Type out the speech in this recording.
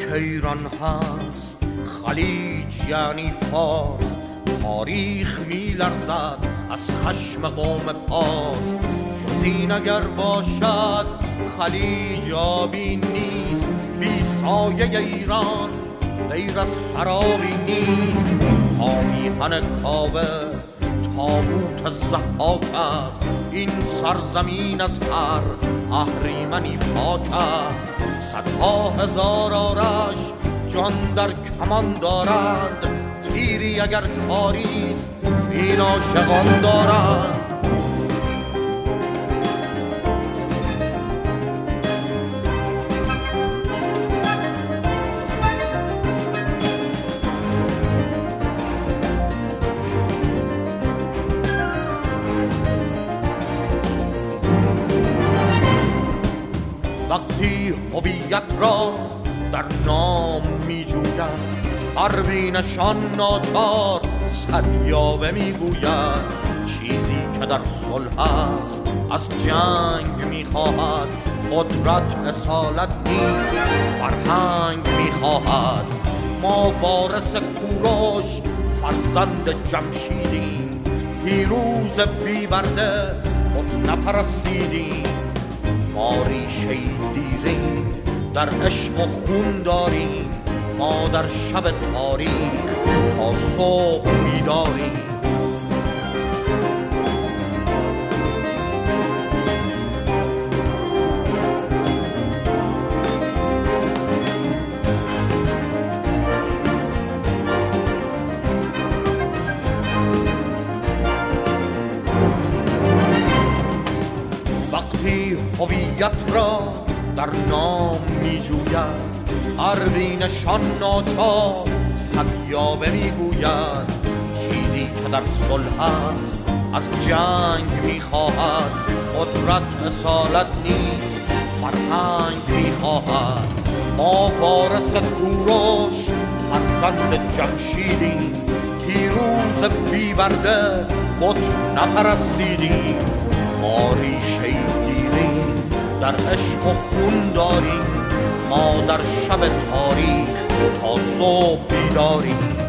ایران هست خلیج یعنی فارس، تاریخ می لرزد از خشم قوم پارس. جز این اگر باشد خلیج آبی نیست، بی سایه ایران غیر از سرابی نیست. تا میهن کاوه تابوت ضحاک است، این سرزمین از هر اهریمنی پاک است. صدها هزار آرش جان در کمان دارند، تیری اگر کاریست این عاشقان دارند. وقتی هویت را در نام می جوید، پروینشان ناچار صد یاوه می گوید. چیزی که در صلح است از جنگ می خواهد، قدرت اصالت نیست فرهنگ می خواهد. ما وارث کوروش فرزند جمشیدیم، پیروز بی برده بت نپرستیدیم. ما ریشه دیریم در عشق و خون داریم، ما در شب تاریخ تا صبح بیداریم. وقتی هویت را در نام می جوید، پروینشان ناچار صد یاوه می گوید. چیزی که در صلح است از جنگ می خواهد، قدرت اصالت نیست فرهنگ می خواهد. ما وارث کوروش فرزند جمشیدیم، پیروز بی برده بت نپرستیدیم. ما ریشه دیریم در عشق و خون داریم، ما در شب تاریخ تا صبح بیداریم.